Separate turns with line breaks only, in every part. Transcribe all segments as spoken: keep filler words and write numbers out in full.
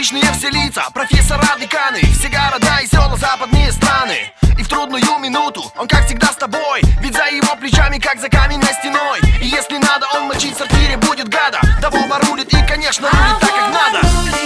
Отличные все лица, профессора, деканы, все города и села, западные страны. И в трудную минуту он как всегда с тобой, ведь за его плечами как за каменной стеной. И если надо, он мочить в сортире будет гада. Да Вова рулит и, конечно, рулит так, как надо.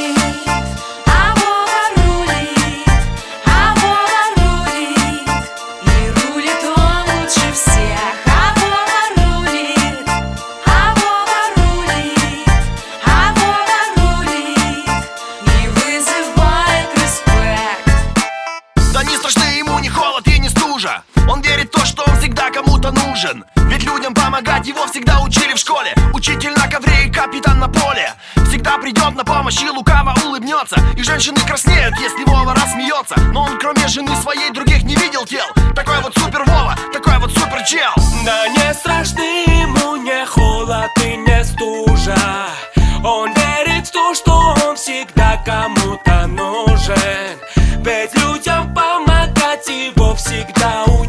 Он верит в то, что он всегда кому-то нужен, ведь людям помогать его всегда учили в школе. Учитель на ковре и капитан на поле. Всегда придет на помощь и лукаво улыбнется. И женщины краснеют, если Вова рассмеется. Но он кроме жены своей других не видел тел. Такой вот супер Вова, такой вот супер чел.
Да не страшно ему не холод и не стужа. Он верит в то, что он всегда кому-то нужен, ведь людям помогать его всегда учили.